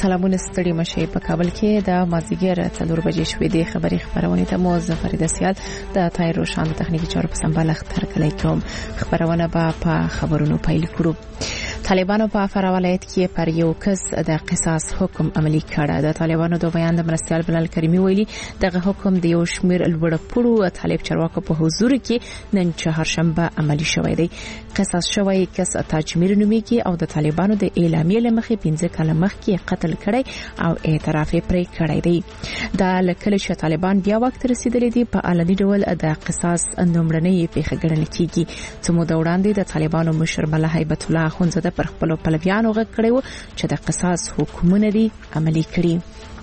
سلامونه ستړي مشه په کابل کې د مازیګر 4 بجې شوې د خبري خبرونه ته مو ظفر دسیال د تای روشان تخنیکی چارو په سمبال اختر کلی کوم خبرونه په خبرونو پیل کړو. طالبانو په فراه ولایت کې پر یو کس د قصاص حکم عملی کړ. د طالبانو د بیان د مرستيال بلال کریمی ویلي دغه حکم د یو شمیر لوړپوړو طالب چارواکو په حضور کې نن چهارشنبه عملی شوی دی. قصاص شوی کس تاجمیر نومیږي او د طالبانو د اعلامیې لمخې 15 کاله مخکې قتل کړی او اعتراف پرې کړی دی. د لکه چې طالبان بیا وخت رسیدلی دی په علني ډول د قصاص نومړنۍ پیښه ګڼل کیږي. څو مو د وړاندې د طالبانو مشر ملا هیبت الله اخونزاده پر خپل پلویانو غږ کړی و چې د قصاص حکومت دی عملی کړي.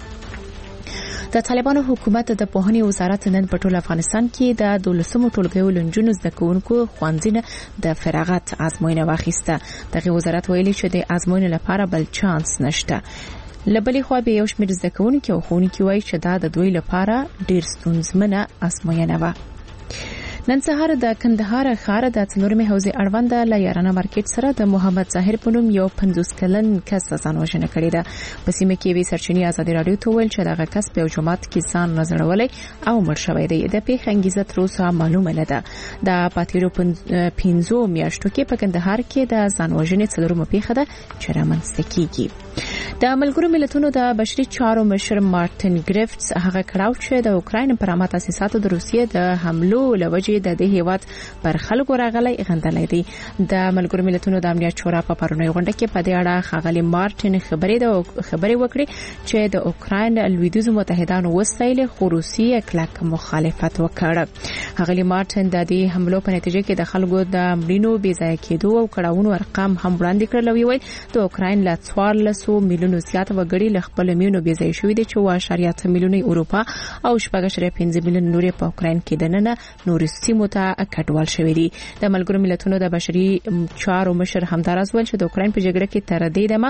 د طالبانو حکومت د پوهنې وزارت نن په ټول افغانستان کې د 12مو ټولګیو لنجونو زده کوونکو خوانځنه د فراغت ازموینه واخیسته. دغه وزارت ویلي چې د ازموینې لپاره بل چانس نشته. لبلې خو به یو شمېر زده کوونکي او ښوونکي وایي چې دا د دوی لپاره ډیر ستونزمنه ازموینه و. نن سهار د کندهار ښار د څلورمې حوزې اړوند له یارانه مارکیټ سره د محمد ظاهر په نوم یو 50 کلن کس ځان وژنه کړې ده. په سیمه کې وی سرچینې ازادي رادیو ته ویل چې دغه کس په جمعات کې ځان نظرولې او مړ شوی دی. د پیښې انګیزه تر اوسه معلومه نه ده. د پاتیرو 15 میاشتو کې په کندهار کې د ځان وژنې څلورمه پیښه ده چې رامنځته کیږي. د ملګرو ملتونو د بشري چارو مشر مارټن ګریفټس هغه کړاو چې د اوکراین پر عامه تاسیساتو د روسیې د حملو لوجې د دې هیواد پر خلکو راغلي غندلې دي. د ملګرو ملتونو د امنیت شورا په پرونی غونډه کې په دې اړه خغلی مارټن خبرې وکړي چې د اوکراین لویدیځ متحدانو وسایل خو روسیې کلک مخالفت وکړ. خغلی مارټن د دې حملو په نتیجه کې د خلکو د مړینو بې ځای کېدو او کړهونو ارقام هم وړاندې کړل. ویل د اوکراین له 1400 میلیونو زیات وګړي له خپل میونو بې ځای شوي دي چې 1.8 میلیونه اروپا او 4.5 میلیونه نور په اوکراین کې دننه نور سیمو ته کډوال شوي دي. د ملګرو ملتونو د بشري چارو مشر همدارز ویل چې د اوکراین په جګړه کې تر دې دمه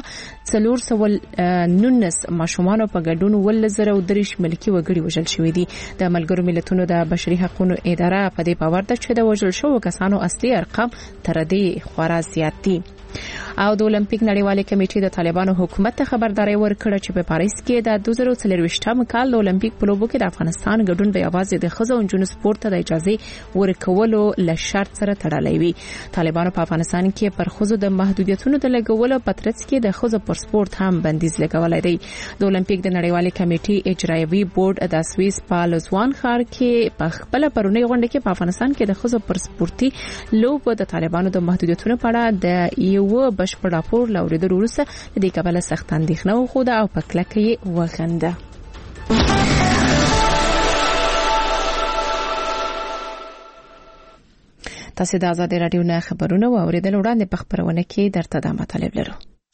419 ماشومان په ګډون 1030 ملکی وګړي وژل شوي دي. د ملګرو ملتونو د بشري حقوقو اداره په دې باور ده چې د وژل شوو کسانو اصلي ارقام تر دې خورا زیات دي. او د اولمپیک نړیوالې کمیټې د طالبانو حکومت ته خبرداري ورکړه چې په پاریس کې د 2024م کال د اولمپیک په لوبو کې د افغانستان ګډون به یوازې د ښځو او نجونو سپورت ته د اجازه ورکولو له شرط سره تړلی وي. طالبانو په افغانستان کې پر ښځو د محدودیتونو د لګولو په ترڅ کې د ښځو پر سپورت هم بندیز لګولای دی. د اولمپیک د نړیوالې کمیټې اجرایوي بورډ د سویس په لوزوان ښار کې په خپل پرونی غونډه کې په افغانستان کې د ښځو پر سپورتي لوبو د طالبانو د محدودیتونو په اړه د یو بشپړ راپور لوریدل وروسته د دې کبله سخت اندېښنه وښوده او په کلکه یې وغنده. تاسو د آزادي رادیو نه خبرونه واوریدل. وړاندې په خبرونه کې درته د مطالب لرو.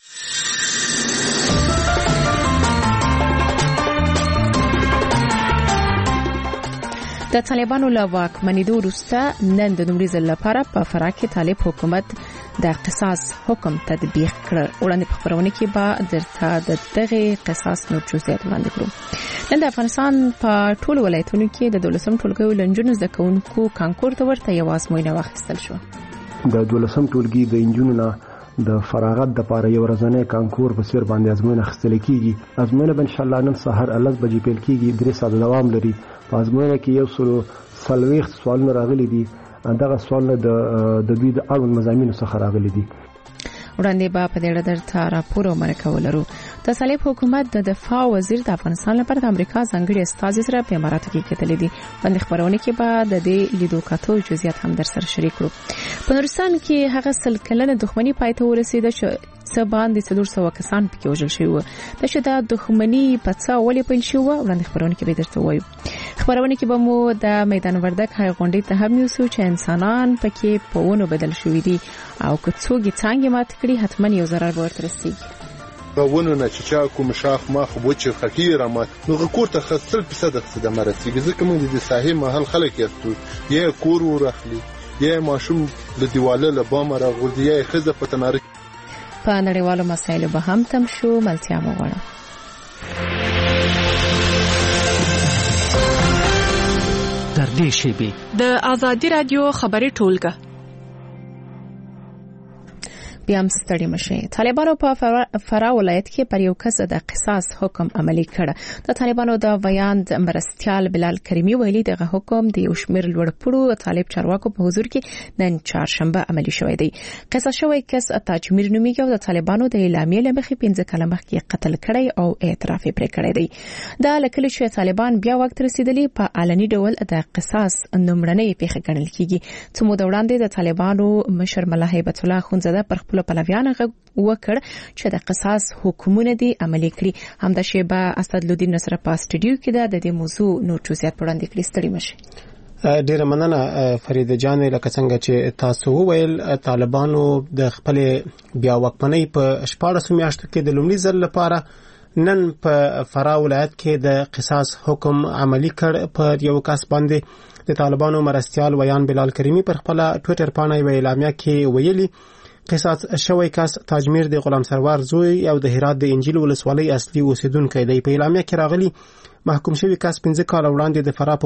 د طالبانو له واکمنېدو وروسته نن د لومړي ځل لپاره په فراه کې طالب حکومت د قصاص حکم تطبیق کړ. وړاندې په خبرونه کې به درته د دغه قصاص نور جزئیات وړاندې کړو. نن د افغانستان په ټول ولایتونو کې د 12م ټولګیو لنجونو زده کوونکو کانکور ته ورته یو ازموینه واخیستل شو. د 12م ټولګي د انجونو نه د فراغت د لپاره یو ورځنی کانکور په سیر باندې ازموینه اخیستل کیږي. ازموینه ان شاء الله نن سهار 10 بجې پیل کیږي. 3 ساعت دوام لري. په ازموینه کې یو سلويخ سوالونه راغلي دي. دغه سوالونه د دوی د اړوند مضامینو څخه راغلي دي. وړاندې به په دې اړه درته راپور ومرکه ولرو. د طالب حکومت د دفاع وزیر د افغانستان لپاره د امریکا ځانګړي استازي سره په اماراتو کې کتلې دي. باندې خبرونه کې به د دې لیدو کاتو جزئیات هم در سره شریک کړو. په نورستان کې هغه سل کلنه دښمنی پای ته ورسیده چې څه باندې 400 کسان پکې وژل شوي وو. د شته دښمنی په څا ولې پیل شو وړاندې خبرونه کې به درته وایو. خبرونه کې به مو د میدان وردګ هغه غونډې ته هم یوسو چې انسانان پکې په ونو بدل شوي دي او که څوک یې څنګه مات کړي حتما یو ضرر به ورته رسیږي. ونه نه چې چا کوم شاخ ماخ وچ خټیر ما نو کور ته 100% خدمت رسیږي. ځکه موږ د صحیح محل خلک یاستو یا کور ورخلی یا ماشوم د دیواله له بام راغورځي یا خزه په تنار. په نړیوالو مسایلو به هم تم شو. ملتیا مو غواړم. در دې شیبې د آزادي رادیو خبري ټولګه بیا هم ستړي مشي. طالبانو په فراه ولایت کې پر یو کس د قصاص حکم عملی کړ. د طالبانو د ویاند مرستيال بلال کریمی ویلي دغه حکم د یو شمېر لوړپوړو طالب چارواکو په حضور کې نن چهارشنبه عملی شوی دی. قصاص شوی کس تاجمیر نومیږي او د طالبانو د اعلامیې لمخې 15 کاله مخکې قتل کړی او اعتراف پرې کړی دی. دا لکه چې طالبان بیا وخت رسیدلی په علني ډول د قصاص نمرنۍ پیښه ګڼل کیږي. څو موده وړاندې د طالبانو مشر ملا هیبت الله خونزاده پر خپل پلویانو وکړ چې د قصاص حکومت دي عملي کړي. همدا شیبه اسدالدین نصر په استودیو کې د دې موضوع نور جزئیات وړاندې کړي. ستړي مشه. ډیره مننه فرید جان. لکه څنګه چې تاسو وویل طالبانو د خپل بیا واکمنۍ په 14 میاشتو کې د لومړي ځل لپاره نن په فراه ولایت کې د قصاص حکم عملی کړ. پر یو کس باندې د طالبانو مرستيال ویان بلال کریمی پر خپل ټوئیټر باندې ویلامیا کې ویلي قصاص شوی کس تاجمیر د غلام سرور زوی او د هرات د انجیل ولسوالۍ اصلي اوسیدونکی دی. په اعلامیه کې راغلی محکوم شوی کس 15 کال وړاندې د فراه په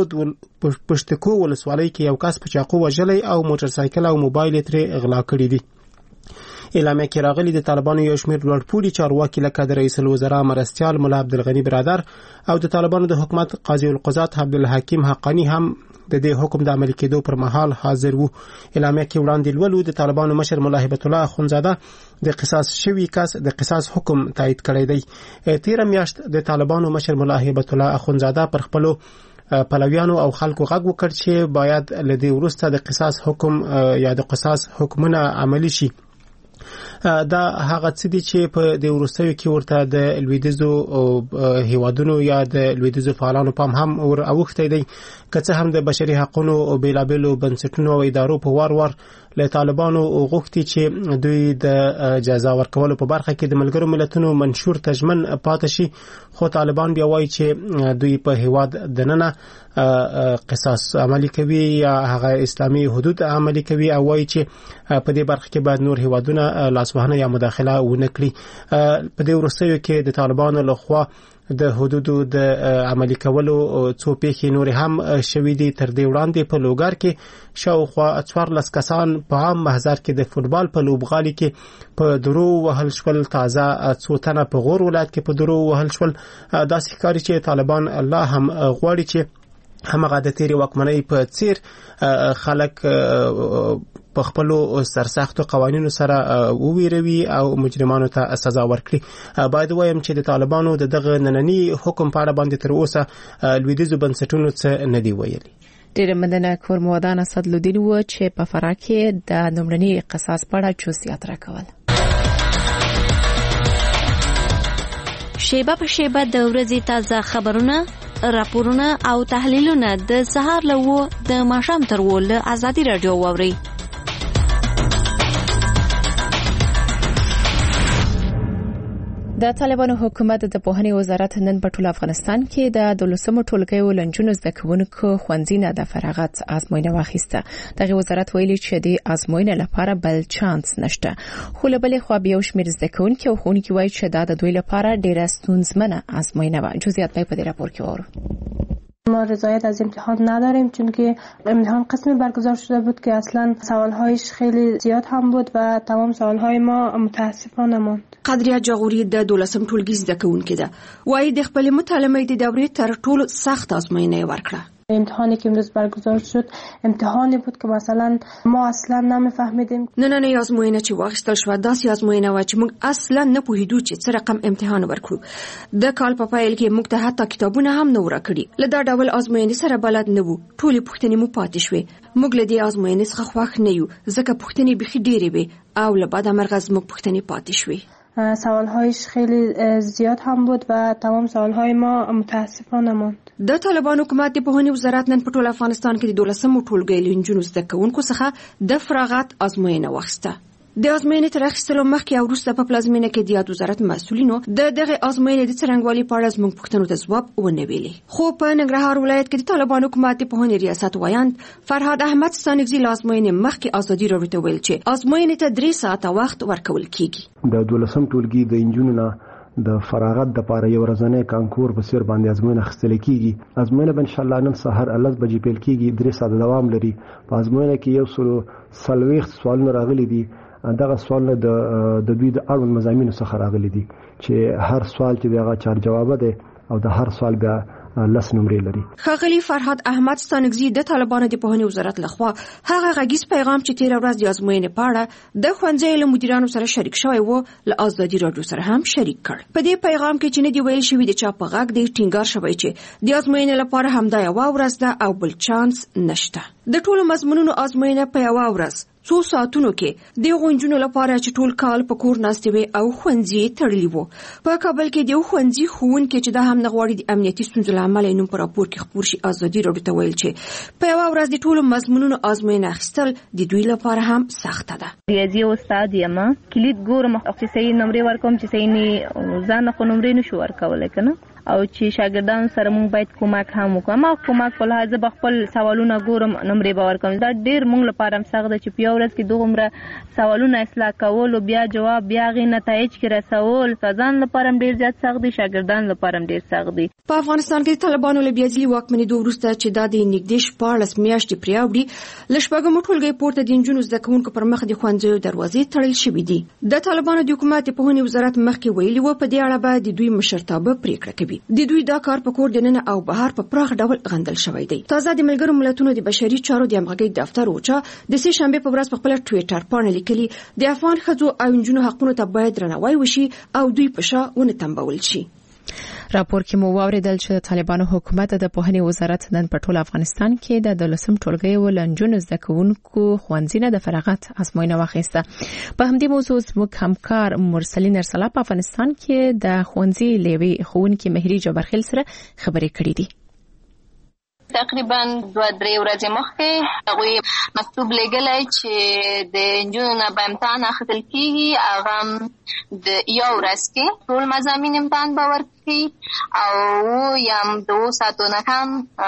پشتکو ولسوالۍ کې یو کس په چاقو وژلی او موټر سایکل او موبایل ترې غلا کړی دی. اعلامیه کې راغلی د طالبانو یو شمېر لوړپوړي چارواکي لکه د رئیس الوزرا مرستيال مولا عبدالغنی برادر او د طالبانو د حکومت قاضي القضات عبدالحکیم حقانی هم د دې حکم د عملي کېدو پر مهال حاضر وو. اعلامیه کې وړاندې لولو د طالبانو مشر مولا هیبت الله خونزاده د قصاص شوی کس د قصاص حکم تایید کړی دی. 13 میاشت د طالبانو مشر مولا هیبت الله خونزاده پر خپل پلویانو او خلکو غږ وکړ چې باید لدی ورسته د قصاص حکم یا د قصاص حکمونه عملي شي. دا هغه څه دي چې په د ورستیو کې ورته د لویدیزو هیوادونو یا د لویدیزو فعالانو پام هم ور اوخته دی. که څه هم د بشري حقوقو او بیلابلو بنسټونو او ادارو په وار له طالبانو غوښتي چې دوی د جزا ورکولو په برخه کې د ملګرو ملتونو منشور تضمن پاتې شي، خو طالبان بیا وایي چې دوی په هیواد دننه قصاص عملی کوي یا هغه اسلامي حدود عملی کوي او وایي چې په دې برخه کې باید نور هیوادونه لاسوهنه یا مداخله ونه کړي. په دې ورستیو کې د طالبانو لخوا د حدودو د عملی کولو څو پیښې نور هم شوې دي. تر دې وړاندې په لوګر کې شاوخوا 14 کسان په عام محضر کې د فوتبال په لوبغالي کې په درو وهل شول. تازه څو تنه په غور ولایت کې په درو وهل شول. داسې ښکاري چې طالبان الله هم غواړي چې همغه د تیری واکمنۍ په څیر خلک په خپل سرسختو قوانینو سره وویروي او مجرمانو ته سزا ورکړي. باید وایم چې د طالبانو دغه نننی حکم په اړه باندې تر اوسه لویدیځو بنسټونو څه نه دی ویلي. ډېر مننه کور مودان اسدالدین و چې په فراه کې د نمرني قصاص په اړه جزئیات راکول. شیبه په شیبه د ورځې تازه خبرونه، راپورونه او تحلیلونه د سهار له د ماښام تر له ازادي رادیو واوري. د طالبانو حکومت د پوهنې وزارت نن په ټول افغانستان کې د 12مو ټولګیو لنجونو زده کوونکو ښوونځي د فراغت ازموینه واخیسته. دغه وزارت ویلي چې د ازموینې لپاره بل چانس نشته، خو له بلې خوا بیا شمېر زده کوونکي او ښوونکي وایي چې دا د دوی لپاره ډېره ستونزمنه ازموینه وه. جزئیات په دې راپور کې وورو. ما رضایت از امتحان نداریم چون که امتحان قسمی برگزار شده بود که اصلا سوالهایش خیلی زیاد هم بود و تمام سوالهای ما متاسفانه ماند. قدریه جاغوری د 12م ټولګي زده کوونکې ده، وایي د خپل مطالعې د دورې تر ټولو سخت ازموینه ورکړه. امتحانی که امروز برگزار شد امتحانی بود که مثلا ما اصلا نمیفهمیدیم. نننۍ ازموینه چې واخیستل شو داسې ازموینه و چې موږ اصلا نه پوهیدو چې څه رقم امتحان ورکړو. د کال په پایل کې موږ ته حتی کتابونه هم نه ورکړي. له دا ډول ازموینې سره بلد نه وو. ټولې پوښتنې مو پاتې شوې. موږ له دې ازموینې څخه خوښ نه یو ځکه پوښتنې بخي ډېرې وي او له بده مرغه موږ پوښتنې پاتې شوې. سوالهایش خیلی زیاد هم بود و تمام سوالهای ما متاسفانه ماند. د طالبان حکومت د پوهنې وزارت نن په ټول افغانستان کې د 12مو ټولګي لنجونو زده کوونکو څخه د فراغت ازموینه واخیسته. د ازموینې تر اخیستلو مخکې او وروسته په پلازمینه کې د یاد وزارت مسؤلینو دغه ازموینې د څرنګوالي په اړه زموږ پوښتنو ته ځواب ونه ویلي. خو په ننګرهار ولایت کې د طالبان حکومت د پوهنې ریاست وایند فرهاد احمد ستانکزي له ازموینې مخکې ازادي راډیو ته ویل چې ازموینې ته 3 ساعته وخت ورکول کیږي. د 12م ټولګي د انجونو نه د فراغت د پاره یو ورځنی کانکور په سیر باندې ازموینه اخیستل کیږي. ازموینه ان شاء الله نن سحر 10 بجې پیل کیږي. 3 ساعته دوام لري. په ازموینه کې 140 سوالونه راغلي دي دغه سوال د دوی د اړوند مضامینو څخه راغلي دي چې هر سوال چې دغه چار جواب دی او د هر سوال بیا لس نمرې لري. ښاغلي فرهاد احمد ستانکزي د طالبانو د پوهنې وزارت لخوا هغه غږیز پیغام چې تیر ورځ د ازموینې په اړه د ښوونځیو له مدیرانو سره شریک شوی و له ازادي راډیو سره هم شریک کړ. په دې پیغام کې چې نه دی ویل شوی د چا په غږ دی ټینګار شوی چې د ازموینې لپاره همدا یوه ورځ ده او بل چانس نشته. د ټولو مضمونونو ازموینه په یوه ورځ څو ساعتونو کې د غونډونو لپاره چې ټول کال په کور ناستې وي او ښوونځي تړلي وو. په کابل کې د ښوونځي ښوونکي چې د هم نغواړي د امنیتي ستونزو له امله نوم په راپور کې خپور شي ازادي راډیو ته ویل چې په یوه ورځ د ټولو مضمونونو ازموینه اخیستل د دوی لپاره هم سخته ده. ریاضي استاد یم کلید ګورم چې صحیح نمرې ورکوم چې صحیح نه ځان خو نمرې نشو ورکولای کنه او چې شاګردانو سره موږ باید کومک هم وکړو. ما کومک په لحاظه خپل سوالونه ګورم نمرې به ورکوم. دا ډېر موږ لپاره هم سخت ده چې په یو ورځ کې دومره سوالونه اصلاح کول او بیا جواب بیا غي نتایج کې رسول ځان لپاره هم ډېر زیات سخت دي، شاګردانو لپاره هم ډېر سخت دي. په افغانستان کې طالبانو له بیازلي واکمنېدو وروسته چې دا د نږدې 14 میاشتې پرې اوړي له شپږمو ټولګۍ پورته د نجونو زده کوونکو پر مخ د ښوونځیو دروازې تړل شوې دي. د طالبانو د حکومت په پوهنې وزارت مخکې ویلي و په دې اړه به د دوی مشرتابه پریکړه کوي. د دوی دا کار په کور دننه او بهر په پراخ ډول غندل شوی دی. تازه د ملګرو ملتونو د بشري چارو د همغږۍ دفتر اوچا د سې شنبه په ورځ په خپل ټوئیټر باندې لیکلي د افغان ښځو او نجونو حقونو ته باید درناوی وشي او دوی په شا ونه تنبول شي. راپور کې مو واوریدل چې طالبانو حکومت د پوهنې وزارت نن په ټول افغانستان کې د 12م ټولګي ولنجونو زده کوونکو ښوونځي د فراغت ازموینه واخیسته. په همدې موضوع زموږ همکار مرسلین ارسلا په افغانستان کې د ښوونځي لیوي ښوونکي مهری جبرخیل سره خبرې کړې دي. تقریبا 2-3 ورځې مخکې هغه مکتوب لګلای چې د انجونو نه به امتحان اخیستل کیږي. هغه د یو ورځ کې ټول مضامین امتحان به ورکړي او یم 2 ساعتو نه کم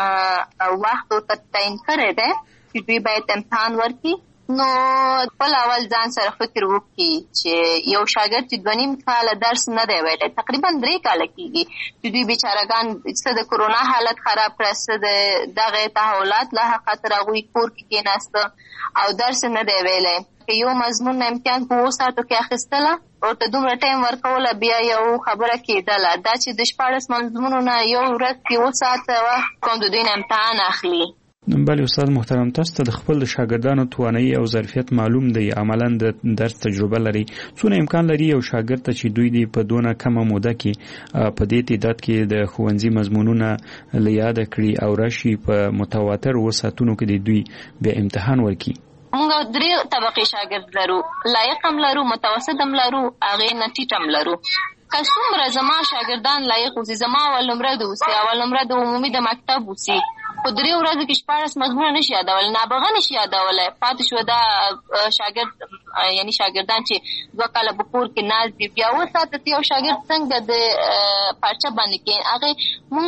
وخت ورته تعیین کړی دی چې دوی باید امتحان ورکړي. نو خپل اول ځان سره فکر وکړي چې یو شاګرد چې 2.5 کاله درس نه دی ویلی، تقریبا 3 کاله کېږي چې دوی بیچارهګان څه د کرونا حالت خراب کړه، څه د دغه تحولات له خاطر هغوی کور کې کېناسته او درس نه دی ویلی. یو مضمون امتحان په 2 ساعتو کې اخیستله ورته دومره ټایم ورکوله بیا یو خبره کېدله. دا چې د 14 مضمونو نه یو ورځ کې 2 ساعته وخت کوم د دوی نه امتحان اخلي. بله استاد محترم، تاسو ته د خپل شاګردانو توانایي او ظرفیت معلوم دی، عملاً د درس تجربه لري. څونه امکان لري یو شاګرد ته چې دوی دی په دونه کمه موده کې په دې تعداد کې د ښوونځي مضمونونه لیاد کړي او راشي په متواتر وساتونو کې دوی به امتحان ورکړي؟ موږ 3 طبقې شاګرد لرو، لایق هم لرو، متوسط هم لرو، هغې نه ټیټ هم لرو. که څومره زما شاګردان لایق اوسي، زما اول نمره د اوسي، اول نمره د عمومي د مکتب اوسي، خو 3 ورځو کې 14 مضمونه نشي یادولی، نابغه نشي یادولی. پاتې شو دا شاګرد یعنی شاګردان چې 2 کاله په کور کې ناست دي. بیا 2 ساعته یو شاګرد څنګه د پارچه باندې کې هغې مونږ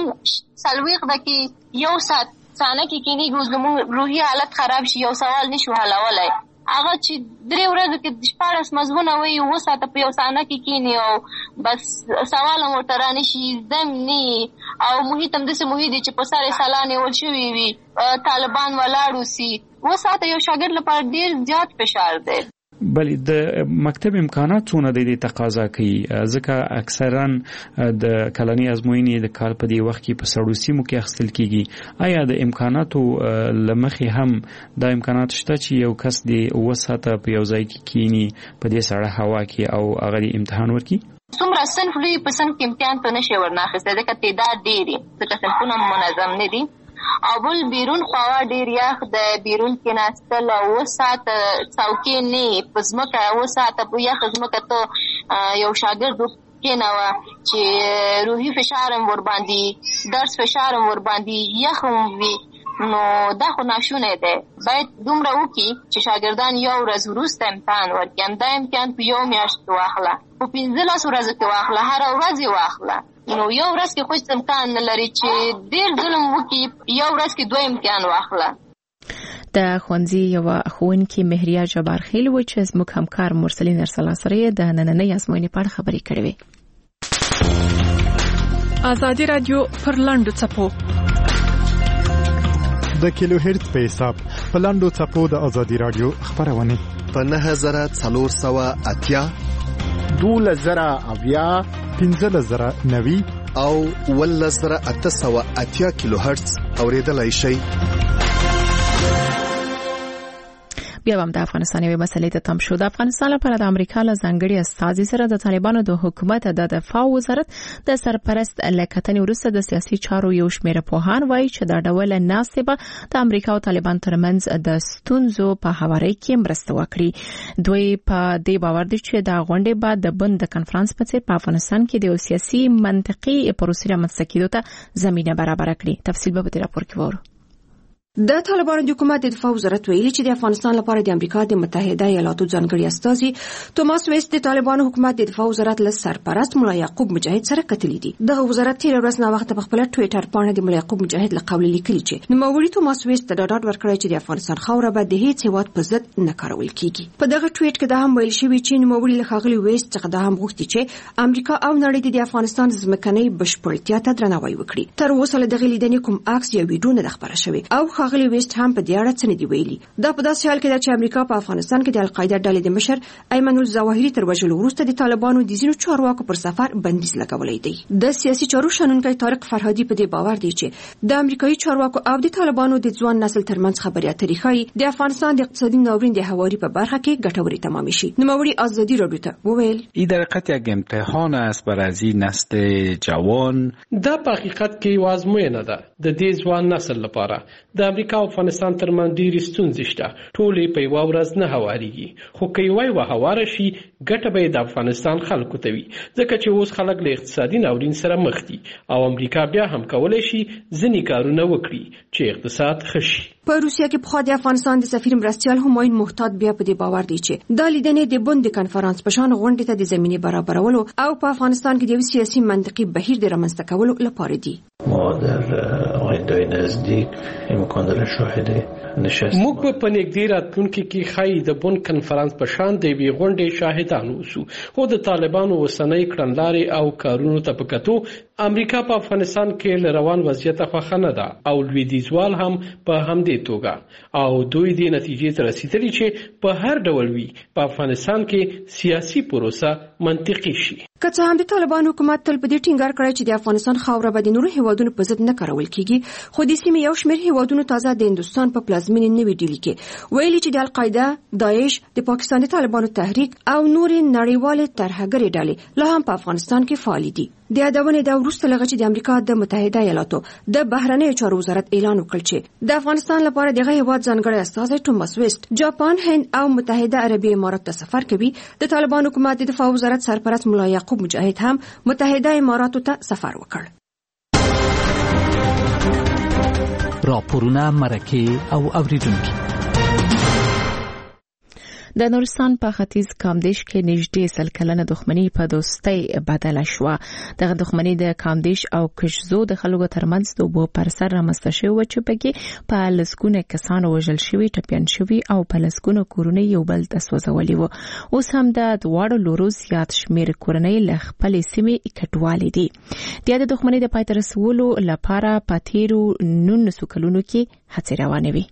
40 دقیقې 1 ساعت څانه کې کېنیږو، زموږ روحي حالت خراب شي، یو سوال نشو حلولی. هغه چې 3 ورځو کې 14 مضمونه وایي 2 ساعته په یو څانه کې کېني او بس سوال هم ورته رانشي، زده نه او محیط هم داسې محیط دی چې په سر یې سلا نیول شوي وي، طالبان ولاړ اوسي. 2 ساعته یو شاګرد لپاره ډېر زیات فشار دی. بلې د مکتب امکانات څونه د دې تقاضا کوي؟ ځکه اکثرا د کلنۍ ازموینې د کال په دې وخت کې په سړو سیمو کې اخیستل کیږي. آیا د امکاناتو له مخې هم دا امکانات شته چې یو کس د 2 ساعته په یو ځای کې کینی په دې سړه هوا کې او هغه امتحان ورکړي؟ څومره صنف لري په صنف کې امتحان ته نشي ورناخیستی ځکه تعداد ډېر دي، ځکه صنفونه منظم نه دي. او بل بیرون خوا ډیر یخ د بیرون کې ناستل او 2 ساعت څوکۍ نه په ځمکه 2 ساعت په یخ ځمکه ته یو شاګرد کېناوه چې روحي فشار هم ور باندې، درس فشار هم ور باندې، یخ هم وي. نو دا خو ناشونه دی. باید دومره وکړي چې شاګردان یو ورځ وروسته امتحان ورکړي، همدا امتحان په 1 میاشت کې واخله، په 15 ورځو کې واخله، هره ورځ یې واخله. نو یو ورځ کې خو امکان نه لري چې ډېر ظلم وکړي، یو ورځ کې 2 امتحان واخله. د ښوونځي یو ښوونکي مهریه جبرخیل و چې زموږ همکار مرسلین ارسلا سره د نننۍ ازموینې په اړه خبرې کړې وې. ازادي رادیو پر لاندو څپو د د کیلو هرتز په حساب په لاندو څپو د ازادي رادیو خبرونه په 9480 12090 15090 او 11880 کیلو هرتز اوریدلای شئ. بیا هم د افغانستان یوه مسلې ته تم شو. د افغانستان لپاره د امریکا له ځانګړي استازي سره د طالبانو د حکومت د دفاع وزارت د سرپرست لکتنې وروسته د سیاسي چارو یو شمېر پوهان وایي چې دا ډول ناستې به د امریکا او طالبان ترمنځ د ستونزو په هواري کې مرسته وکړي. دوی په دې باور دي چې دا غونډه به د بند کنفرانس په څیر په افغانستان کې د سیاسي منطقي پروسې رامنځته کېدو ته زمینه برابر کړي. تفصیل به په راپور کې وورو. د طالبانو د حکومت د دفاع وزارت ویلي چې د افغانستان لپاره د امریکا د متحده ایالاتو ځانګړي استازي توماس ویست د طالبانو حکومت د دفاع وزارت له سرپرست ملا یعقوب مجاهد سره کتلي دي. د وزارت تیر ورځ نه وخت په خپل ټوئیټر باندې د ملا یعقوب مجاهد له قول لیکلي چې نوموړي توماس ویست د ډاډ ورکړی چې د افغانستان خاوره به د هیڅ هیواد په ضد نه کارول کیږي. په دغه ټوئیټ کې دا هم ویل شوی چې نوموړي له ښاغلي ویست څخه دا هم غوښتي چې امریکا او نړۍ د افغانستان ځمکنۍ بشپړتیا ته درناوی وکړي. تر اوسه له دغه لیدنې کوم عکس یا ویډیو نه خبره شوی او ښاغلي ویست هم په دې اړه څه نه دی ویلي. دا په داسې حال کې ده چې امریکا په افغانستان کې د القاعده ډلې د مشر ایمن الظواهري تر وژلو وروسته د طالبانو د ځینو چارواکو پر سفر بندیز لګولی دی. د سیاسي چارو شنونکی طارق فرهادي په دې باور دی چې د امریکایي چارواکو او د طالبانو د ځوان نسل ترمنځ خبرې اترې ښایي د افغانستان د اقتصادي ناورین د هواري په برخه کې ګټورې تمام شي. نوموړي ازادي رادیو ته وویل این در حقیقت یک امتحان است برای نسل جوان. دا په حقیقت کې یو ازموینه ده د دې ځوان نسل لپاره. د امریکا او افغانستان ترمنځ ډېرې ستونزې شته. ټولې په یوه ورځ نه هوارېږي، خو که یوه هواره شي ګټه به یې د افغانستان خلکو ته وي، ځکه چې اوس خلک له اقتصادي ناورین سره مخ دي او امریکا بیا هم کولی شي ځینې کارونه وکړي چې اقتصاد ښه شي. په روسیه کې پخوا د افغانستان د سفیر مرستیال همایون محتاط بیا په دې باور دی چې دا لیدنې د بند کنفرانس په شان غونډې ته د زمینه برابرولو او په افغانستان کې د یو سیاسي منطقي بهیر د رامنځته کولو لپاره دی. ما در آینده نزدیک امکان داره شاهد نشست موږ په نږدې راتلونکي کې ښایي د بند کنفرانس په شان د یوې غونډې شاهدان اوسو. خو د طالبانو اوسنۍ کړنلارې او کارونو ته په کتو امریکا په افغانستان کې له روان وضعیت خوښه نه ده او لویدیځوال هم په همدې توګه او دوی دې نتیجې ته رسیدلي چې په هر ډول وي په افغانستان کې سیاسي پروسه منطقي شي. که څه هم د طالبانو حکومت تل په دې ټینګار کړی چې د افغانستان خاوره به د نورو هیوادونو په ضد نه کارول کیږي، خو د سیمې یو شمېر هیوادونو تازه د هندوستان په پلازمینې نوې ډیلي کې ویلي چې د القاعده، داعش، د پاکستان د طالبانو تحریک او نورې نړیوالې ترهګرې ډلې لا هم په افغانستان کې فعال دي. د یادونې دا وروسته لغه چې د امریکا د متحده ایالاتو د بهرنیو چارو وزارت اعلان وکړ چې د افغانستان لپاره دغه هیواد ځانګړی استازی توماس ویست جاپان، هند او متحده عربي امارات ته سفر کوي. د طالبانو حکومت د دفاع وزارت سرپرست ملا یعقوب مجاهد هم متحده اماراتو ته سفر وکړ. راپورونه مرکه او اوریدونکو. د نورستان په ختیځ کامدیش کې نږدې سل کلنه دښمنۍ په دوستۍ بدله شوه. دغه دښمنۍ د کامدیش او کشزو د خلکو ترمنځ د اوبو پر سر رامنځته شوې چې پکې په لسګونه کسان وژل شوي، ټپیان شوي او په لسګونه کورونه یو بل ته سوځولي وو. اوس هم د دواړو لورو زیات شمېر کورنۍ له خپلې سیمې کډوالې دي. د دښمنۍ د پای ته رسولو لپاره په تیرو 19 کلونو کې هڅې روانې وي.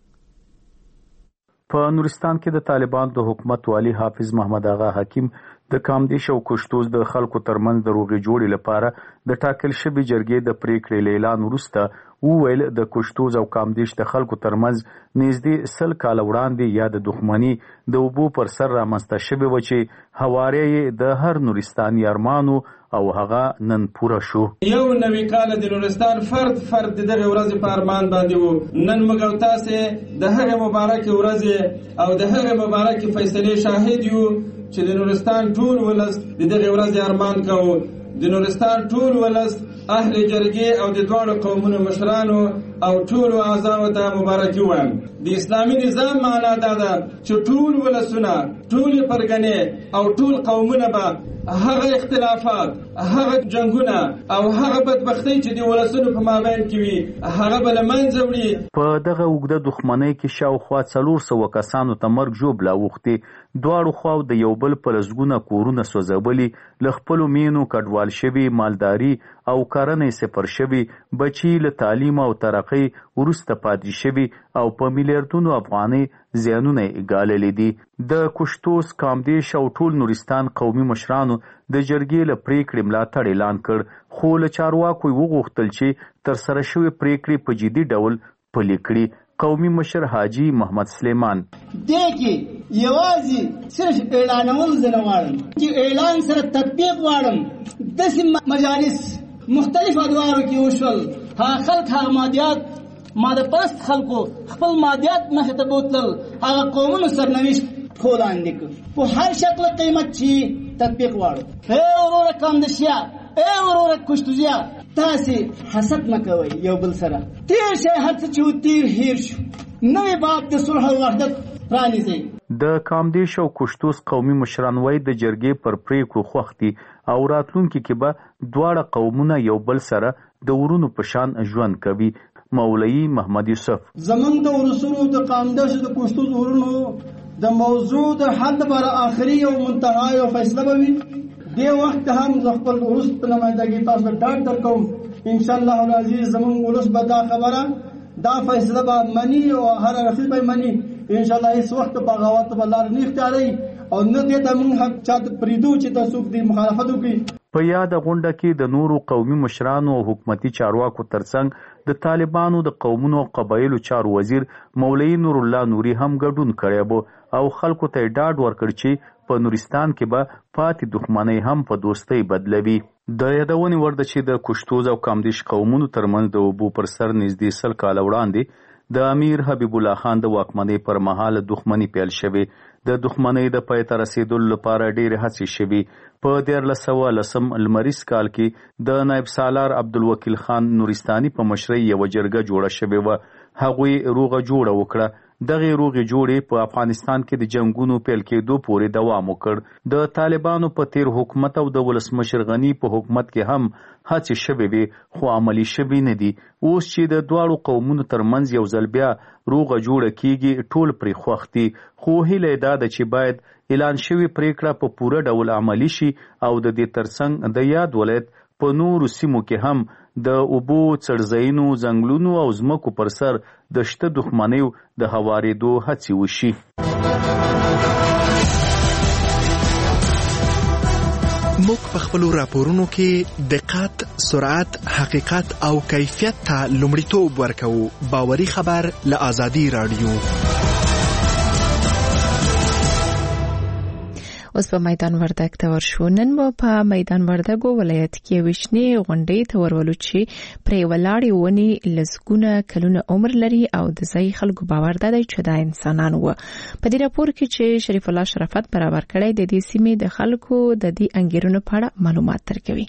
په نورستان کې د طالبان د حکومت والی حافظ محمد آغا حکیم د کامدیش او کشتوز د خلکو ترمنځ د روغې جوړې لپاره د ټاکل شوی جرګې د پریکړې اعلان وروسته وویل د کشتوز او کامدیش د خلکو ترمنځ نږدې 100 کال وړاندې یا د دښمنۍ د اوبو پر سر رامنځته شوی و چې هوارې د هر نورستاني ارمانو او هغه نن پوره شو. یو نوی کال د نورستان فرد دغه ورځ په ارمان باندې وو. نن موږ تاسو د هغه مبارک ورځ او د هغه مبارک فیصله شاهد یو چې د نورستان ټول ولس دغه ورځ ارمان کوي. د نورستان ټول ولس اهل جرګې او د دوه قومونو مشرانو او ټول اعضاء ته مبارکي وایم. د اسلامي نظام معنا دا ده چې ټول ولسونه، ټول پرګنې او ټول قومونه به هغه اختلافات، هغه جنگونه او هغه بدبختی چې د ولسونو په مابین کې وي هغه به له منځه وړي. په دغه اوږده دښمنۍ کې شاوخوا 400 کسانو ته مرګ ژوبله اوښتې. دواړو خواو د یو بل په لسګونه کورونه سوځولي، له خپلو مینو کډوال شوي، مالداري او کرنې صفر شوي، بچي له تعلیم او تر پراخي وروسته پاتې شوي او په میلیاردونو افغانۍ زیانونه یې ګاللي دي. د کوشتوس، کامدیش او ټول نورستان قومي مشرانو د جرګې له پریکړې ملاتړ اعلان کړ، خو له چارواکو یې وغوښتل چې ترسره شوې پریکړې په جدي ډول پلي کړي. قومي مشر حاجی محمد سلیمان دې کې یوازې صرف اعلانول زه نه غواړم چې اعلان سره تطبیق غواړم. داسې مجالس مختلف ادوارو کې وشول، هغه خلک هغه مادیات ماده پرست خلکو خپل مادیات مخې ته بوتلل، هغه قومونو سرنوشت پښو لاندې کړ. په هر شکل قیمت چې تطبیق غواړو. ای وروره کامدشیا، ای وروره کوشتوزیا، تاسې حسد مه کوئ یو بل سره. تیر شی هر څه چې تیر هیر شو، نوې باب د صلح او وحدت پرانیزئ. د کامدیش او کوشتوس قومي مشران وایي د جرګې پر پریکړو خوښ دي او راتلونکي کې به دواړه قومونه یو بل سره د ورونو په شان ژوند کوي. مولوي محمد یوسف زمونږ د ورسونو د کامدیش د کوشتوس ورونو د موضوع د حل لپاره آخري او منتهایی او فیصله به وي. دې وخت هم زه خپل ولس په نمایندګۍ تاسو ته ډاډ درکوم انشاءالله العزیز زمونږ ولس به دا خبره دا فیصله به مني او هر اړخیز به مني انشاءالله. هیڅ وخت بغاوت به لار نه اختیاروي او نه دې ته موږ حق چاته پرېږدو چې تاسو دې مخالفت وکړي. په یاده غونډه کې د نورو قومي مشرانو او حکومتي چارواکو ترڅنګ د طالبانو د قومونو او قبایلو چارو وزیر مولوي نور الله نوري هم ګډون کړی و او خلکو ته ډاډ ورکړ چې په نورستان کې به پاتې دښمنۍ هم په دوستۍ بدلوي. د یادونې وړ ده چې د کوشتوز او کامدیش قومونو ترمنځ د اوبو پر سر نږدې 100 کاله وړاندې د امیر حبیب الله خان د واکمنۍ پر مهال دښمني پیل شوې. د دښمنۍ د پای ته رسیدلو لپاره ډېرې هڅې شوې. په 1410 لمریز کال کې د نایب سالار عبدالوکیل خان نورستاني په مشرۍ یوه جرګه جوړه شوې وه. هغوی روغه جوړه وکړه. دغه روغې جوړې په افغانستان کې د جنگونو پیل کېدو پورې دوام وکړ. د طالبانو په تیر حکومت او د ولسمشر غني په حکومت کې هم هڅې شوې وې خو عملي شوې نه دي. اوس چې د دواړو قومونو ترمنځ یو ځل بیا روغه جوړه کیږي ټول پرې خوښ دي، خو هیله یې دا ده چې باید اعلان شوې پریکړه په پوره ډول عملي شي او د دې ترڅنګ د یاد ولایت په نورو سیمو کې هم د اوبو، څړځایونو، ځنګلونو او ځمکو پر سر د شته دښمنیو د هوارېدو هڅې وشي. موږ په خپلو راپورونو کې دقت، سرعت، حقیقت او کیفیت ته لومړیتوب ورکوو. باوري خبر له آزادي راډیو. اوس په میدان وردګ ته ورشو. نن په میدان وردګ ولایت کې وشنی غونډې ته ورولو چې پرې ولاړې ونې لسګونه کلونه عمر لري او د ځای خلکو باور دی چې دا انسانان وو. په دې راپور کې چې شریف الله شرافت برابر کړی د دې سیمې د خلکو د دې انګیرونو په اړه معلومات درکوي.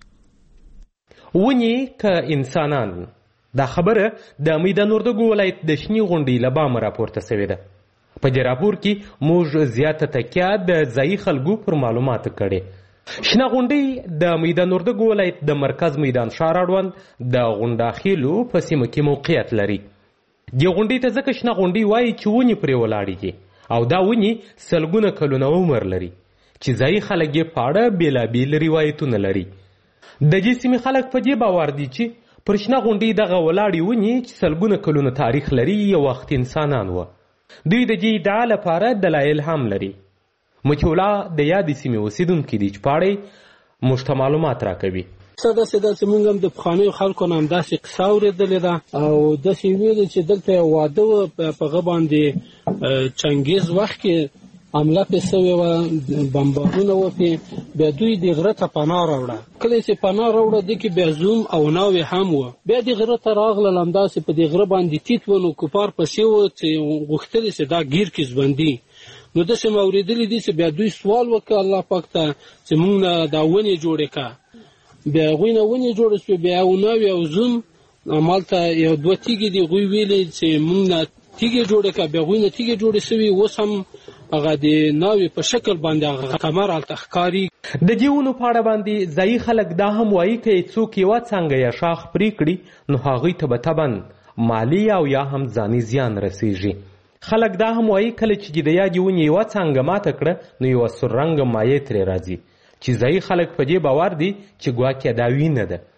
ونې که انسانان، دا خبره د میدان وردګ ولایت د شنی غونډې له بامه راپورته شوې ده. په دې راپور کې موږ زیاته تکیه د ځایي خلکو پر معلوماتو کړې. شنه غونډۍ د میدان وردګ ولایت د مرکز میدان ښار اړوند د غونډاخیلو په سیمه کې موقعیت لري. دې غونډۍ ته ځکه شنه غونډۍ وایي چې ونې پرې ولاړې دي او دا ونې سلګونه کلونه عمر لري چې ځایي خلک یې په اړه بېلابېل روایتونه لري. د دې سیمې خلک په دې باور دي چې پر شنه غونډۍ دغه ولاړې ونې چې سلګونه کلونه تاریخ لري یو وخت انسانان وه. دوی د دې ادعا لپاره دلایل هم لري. مکیولا د یادې سیمې اوسیدونکي دي چې په اړه موږ ته معلومات راکوي. داسې موږ هم د پخوانیو خلکو نه همداسې قصه اورېدلې ده او داسې ویلې چې دلته یو واده و، په هغه باندې چنګیز وخت کې حمله پې سوې وه، بمبارونه وپې، بیا دوی د غره ته پناه راوړه. کله چې پناه راوړه دې کې بیا زوم او ناوې هم وه. بیا د غره ته راغلل، همداسې په دې غره باندې تیت و، نو کفار پسې وه چې غوښتل چې دا ګیر کې ځبندي. نو داسې مې اورېدلي دي چې بیا دوی سوال وکړه الله پاک ته چې موږ نه دا ونې جوړې کړه. بیا هغوی نه ونې جوړې شوې، بیا یو ناوې او زوم همالته یو دوه تیږې دي، هغوی ویلې چې موږ نه تیږې جوړې کړه. بیا هغوی نه تیږې جوړې شوي، اوس هم هغه د ناوې په شکل باندې هغه کمر هلته ښکاري. د دې ونو په اړه باندې ځایي خلک دا هم وایي که څوک یوه څانګه یا شاخ پرې کړي نو هغوی ته به طبعا مالي او یا هم ځاني زیان رسیږي. خلک دا هم وایي کله چې د یادې ونې یوه څانګه ماته کړه نو یوه سور رنګه مایع ترې راځي چې ځایي خلک په دې باور دي چې ګواکې دا وینه ده.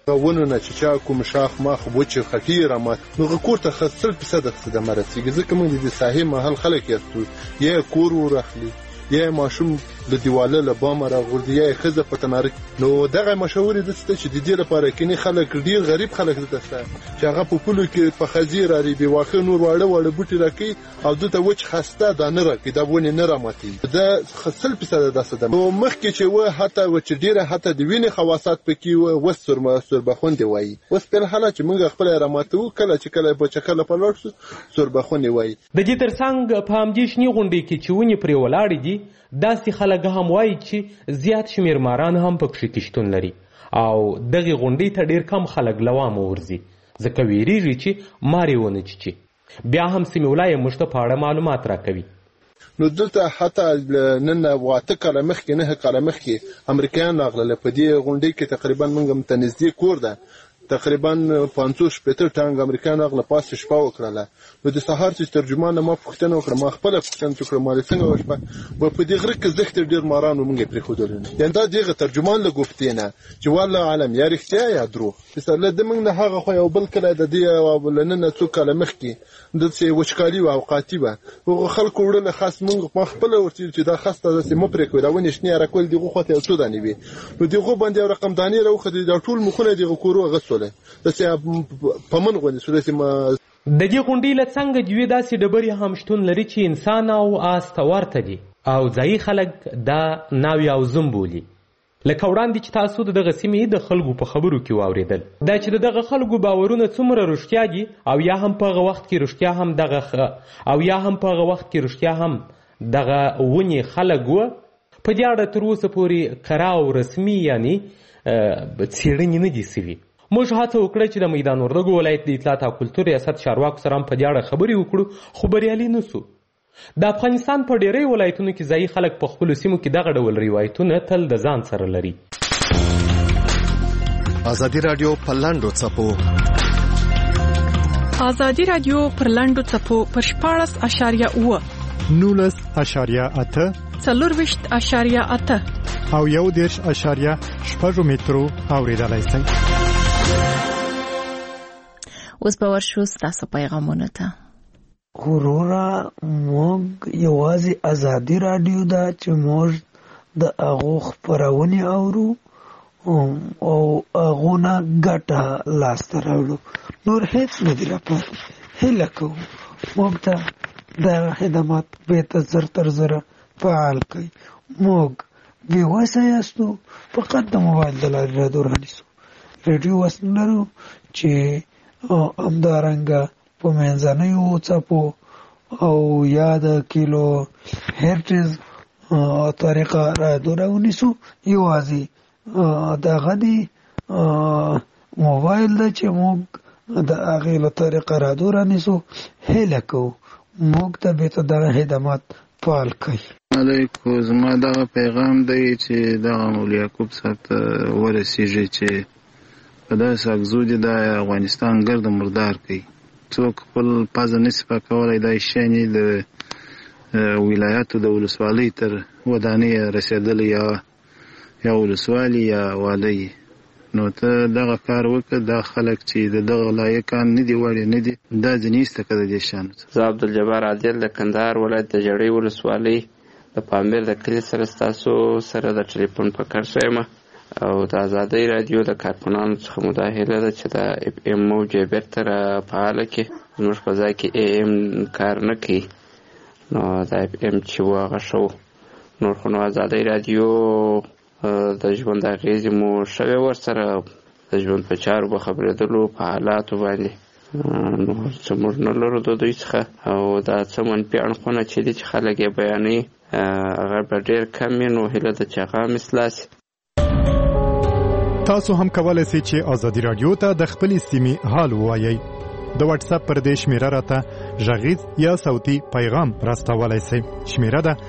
ونه نه چې چا کوم شاخ ماخ وچ خټي رامات نو کور ته 100% خدمت رسیږي ځکه موږ د ساحې محل خلک یاستو یا کور ورخلی یا ماشوم د دیواله له بام راغورځي یا خزه په تنارک نو دغه مشورې د څه چې د دې لپاره کینی خلک ډیر غریب خلک دي چې هغه په پولو کې په خزیر لري به واخه نور واړه بوټي راکې او دته وچ خسته دانه راکې دا ونه نه راماتي دا 100% داسه ده نو مخکې چې و حتی و چې ډیره حتی د وینې خواصات پکې و سربخوندې وایي اوس په حاله چې موږ خپل راماتو کله چې کله په چکل په لور سربخوندې وایي د دې ترڅنګ په همدې شنی غونډې کې چې ونی پرې ولاړې دي داسې خلک هم وایي چې زیات شمیر ماران هم پکې کشتون لري او دغه غونډې ته ډیر کم خلک لوام ورزي ځکه ویریږي چې ماري ونه چی بیا هم سیمولای مشته په اړه معلومات راکوي نو دلته حتی نن واته کاله مخکې نه کاله مخکې امریکایان راغله په دې غونډې کې تقریبا موږ متنزدې کور ده تقریبا 50 پټر ټانګ امریکایان راغله پاسه شپه وکړه نو د سهار چې ترجمان ما پوښتنه وکړه ما خپل پوښتنه وکړه مال څنګه وشپه و په دې غره کې زخت ډیر مارانو موږ پرې خودل یعنی دا دغه ترجمان له گفتینه چې والله عالم یا رښتیا یا دروغ مثلا د موږ نه هغه خو یو بل کله د دې او بلنه څو کله مخکې د څه وچکالي او اوقاتی و او خلکو وړل خاص موږ ما خپل ورته چې دا خاصه د سیمه پرې کوي دا ونی شنی راکول دی خو ته څو دانی وي نو دغه باندې رقم دانی راوخه د ټول مخونه دغه کورو غسوله د څه پمن غونې سورې ما د دې غونډې له څنګه دوی داسې ډبرې هم شتون لري چې انسان او آس ته ورته دي او ځایي خلک دا ناوی او زوم بولي لکه وړاندې چې تاسو دغه سیمې د خلکو په خبرو کې واورېدل دا چې دغه خلکو باورونه څومره رښتیا دي او یا هم په هغه وخت کې رښتیا هم دغه ونې خلک و په دې اړه تر اوسه پورې کره او رسمي یعنی څېړنې نه دي سوي موږ هڅه وکړه چې د میدان وردګو ولایت د اطلاعات او کلتور ریاست چارواکو سره هم په دې اړه خبرې وکړو خو بریالي نه سو د افغانستان په ډیری ولایتونو کې ځایي خلک په خپلو سیمو کې دغه ډول روایتونه تل د ځان سره لري ازادي راډیو په لاندو څپو ازادي راډیو پر لاندو څپو پر 14.8 19.8 4.8 او 1.8 مترو اوریدلای شئ. اوس به ورشو ستاسو پیغامونه ته. غرورا موږ یوازې ازادي رادیو دا چې موږ د هغو خپرونې اورو او هغونه ګټه لاسته راوړو نور هیڅ نه دي راپاتې هیله کوو موږ ته دا خدمات بېرته زر تر زره فعال کړئ موږ بې وسه یاستو فقط د موبایل د لارې رادیو رانیسو ریډیو وس نه لرو چې همدارنګه په منځنیو څپو او یا د کیلو هرټز طریقه رادیو رانیسو یوازې دغه دی موبایل ده چې موږ د هغې له طریقه رادیو رانیسو هیله کوو موږ ته بېرته دغه خدمات فعال کړئ. علیکم زما دغه پیغام دی چې دغه مولوي یعقوب صاحب ته ورسیږي چې په داسې اغزو دي د افغانستان ګرد مردار کوي څوک خپل پزه نشي پاکولی دا شیانې د ولایاتو د ولسوالۍ تر ودانۍ رسېدلی یا ولسوالي یا والی نو ته دغه کار وکړه دا خلک چې د دغه لایقان نه دي وړې نه دي دا ځینې ایسته که د دې شیانو څه زه عبدالجبار عادل د کندهار ولایت د ژړۍ ولسوالۍ د پامیر د کلي سره ستاسو سره د ټلیفون په کار شوی یم او د ازادۍ راډیو د کارکونانو څخه مو دا هیله ده چې د اف ام موج یې بېرته رافعاله کړي زموږ په ځای کې ای ام کار نه کوي نو د اف ام چې و هغه ښه نور خو نو ازادۍ راډیو د ژوند اغېزې مو ښوې ورسره د ژوند په چارو به خبرېدلو په حالاتو باندې نو څه موږ نه لرو د دوی څخه او دا څه منفي اړخونه چې دي چې خلک یې بیانوي هغه به ډېر کم وي نو هیله ده چې هغه هم اصلاح سي. تاسو هم کولای شئ چې ازادي رادیو ته د خپلې سیمې حال ووایئ. د واتس اپ پر دې شمیره راته غږیز یا صوتي پیغام راستولای شئ. شمیره ده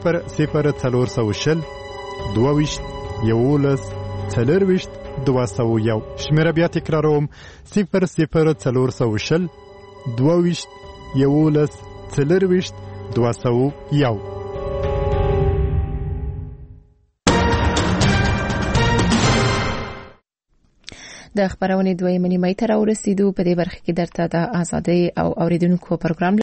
00420 22 11 40 201. شمیره بیا تکراروم 00420 22 11 40 201. د خبرونې دویمه نیمه تر ورسېدو په دې برخه کې درته د ازادي او اوریدونکو پروګرام